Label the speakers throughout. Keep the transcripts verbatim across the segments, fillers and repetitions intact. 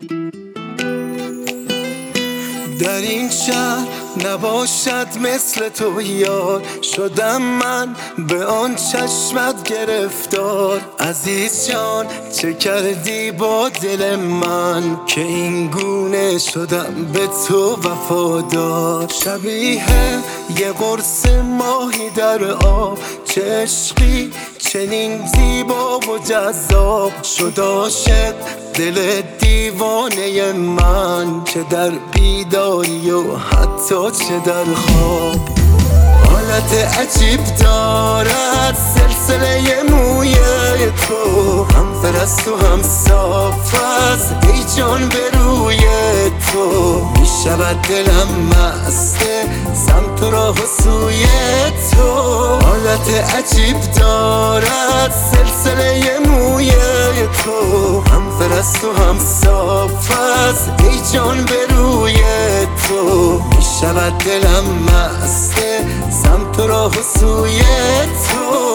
Speaker 1: در این شهر نباشد مثل تو یار، شدم من به آن چشمت گرفتار. عزیز جان چه کردی با دل من که این گونه شدم به تو وفادار. شبیه یه قرص ماهی در آب، چه عشقی چنین زیبا و جذاب. شد عاشق دل دیوانه من، چه در بیداری و حتی چه در خواب. حالت عجیب دارد سلسله موی تو، هم فرست و هم صاف است ای جان به روی تو. می شود دلم مست سمت و راه و سوی تو. حالت عجیب دارد سلسله موی تو، هم فرست و هم صاف است ای جان به روی تو. می شود دلم مست سمت و راه و سوی تو.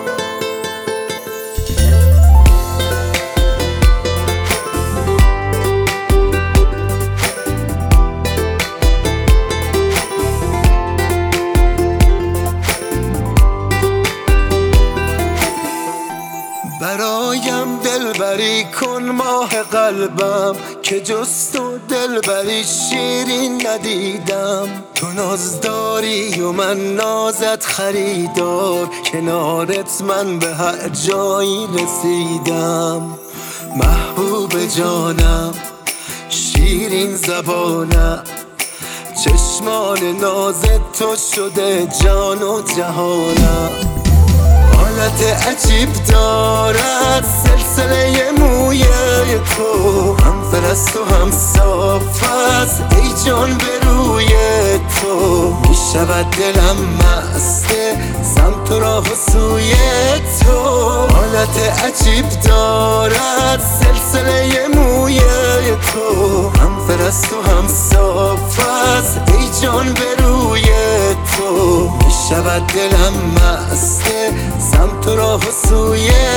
Speaker 1: برایم دلبری کن ماه قلبم، که جز تو دلبری شیرین ندیدم. تو ناز داری و من نازت خریدار، کنارت من به هر جایی رسیدم. محبوب جانم شیرین زبانم، چشمان ناز تو شده جان و جهانم. حالت عجیب دارد سلسله موی تو، هم فرست و هم صاف است ای جان به روی تو. می شود دلم مست سمت و راه و سوی تو. حالت عجیب دارد سلسله موی تو، هم فرست و هم صاف است ای جان به روی تو. می شود دلم مست سمت و راه و سوی